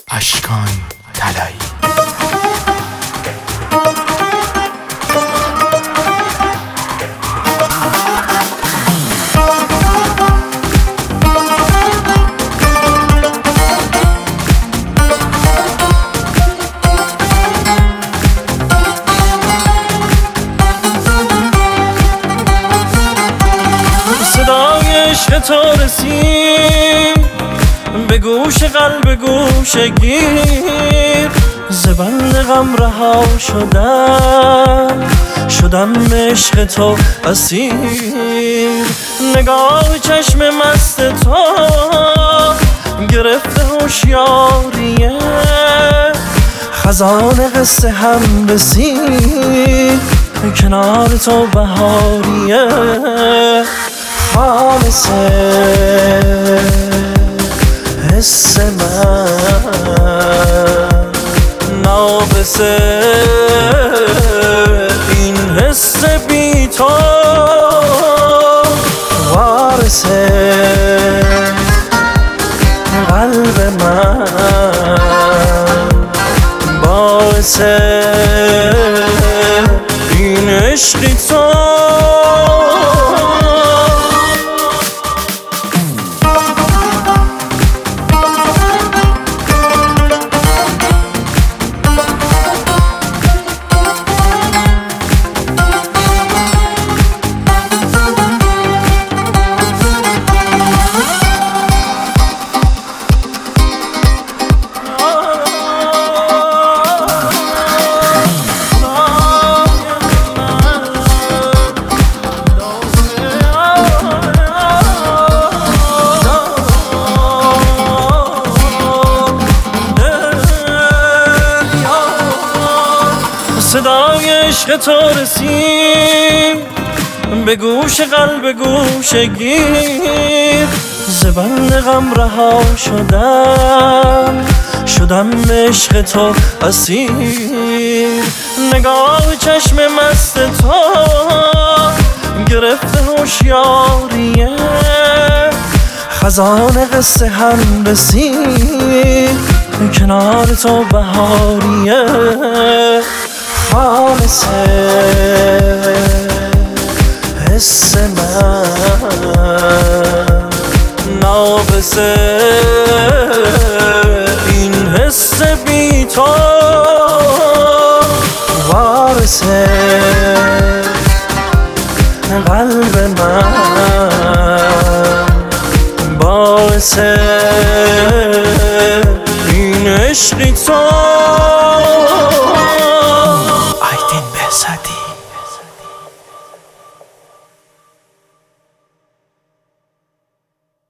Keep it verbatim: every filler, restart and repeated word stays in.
اشکان طلایی. صدای عشق تو رسید به گوش قلب گوشه گیر، زبند غم رها شدم شدم عشق تو اسیر. نگاه چشم مست تو گرفته هوشیاریه، خزان قصه هم رسید کنار تو بهاریه. خالصه حس من ناقصه، این حس بی تو وارثه قلب من، باعثه این عشقی تو. صدای عشق تو رسید به گوش قلب گوشه گیر، زبند غم رها شدم شدم عشق تو اسیر. نگاه چشم مست تو گرفته هوشیاریه، خزان قصه هم رسید کنار تو بهاریه. خالصه حس من ناقصه، این حس بی تو وارثه قلب من، باعثه این عشقی تو.